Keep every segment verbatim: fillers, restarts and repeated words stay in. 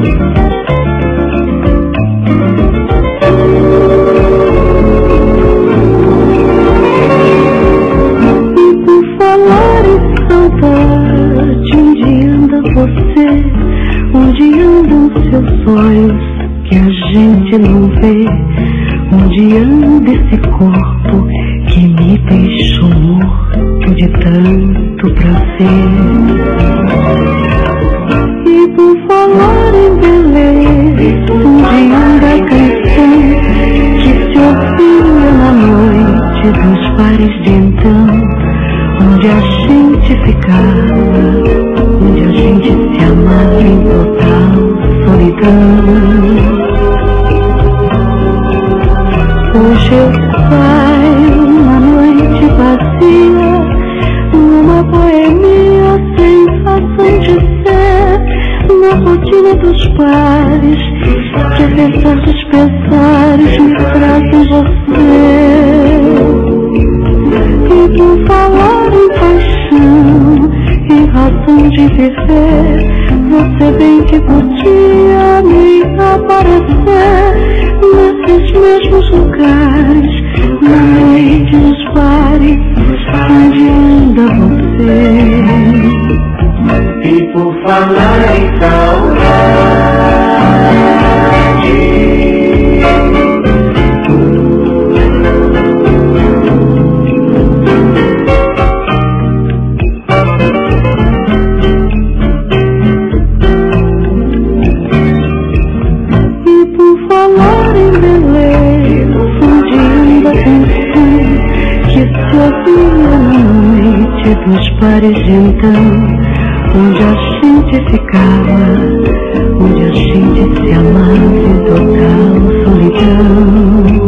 Onde andam seus olhos que a gente não vê? Onde anda esse corpo que me deixou morto de tanto prazer? E por falar em beleza, onde anda a canção que se ouvia na noite dos bares de então? Onde a gente ficava, onde a gente se amava em total solidão. Hoje eu saio numa noite vazia, numa boemia sem razão de ser, na rotina dos bares, que apesar dos pesares me trazem você. E por falar em paixão, em razão de viver, você bem que podia me aparecer nesses mesmos lugares, na noite dos bares, onde anda você. E por falar em saudade, dos bares de então, onde a gente ficava, onde a gente se amava em total solidão.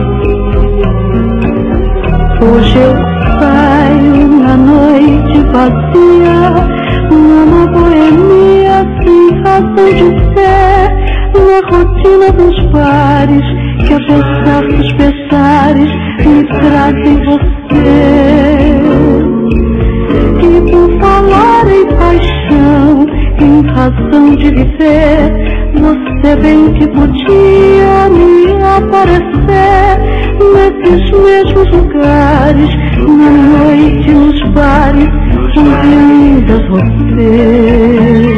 Hoje eu saio na noite vazia, numa boemia sem razão de ser, na rotina dos bares, que apesar dos pesares me trazem você. E por falar em paixão, em razão de viver, você bem que podia me aparecer nesses mesmos lugares, na noite nos bares, onde anda você.